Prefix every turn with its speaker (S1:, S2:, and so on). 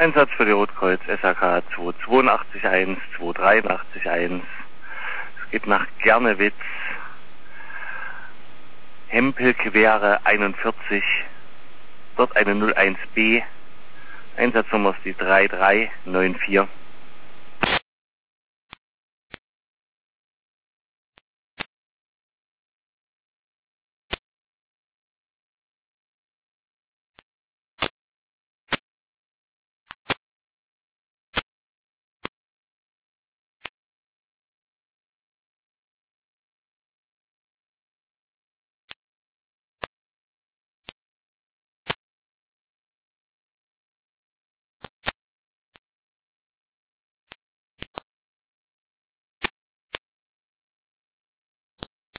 S1: Einsatz für die Rotkreuz SAK 2881, 2881. Es geht nach Gernewitz. Hempelquere 41. Dort eine 01B. Einsatznummer ist die 3394.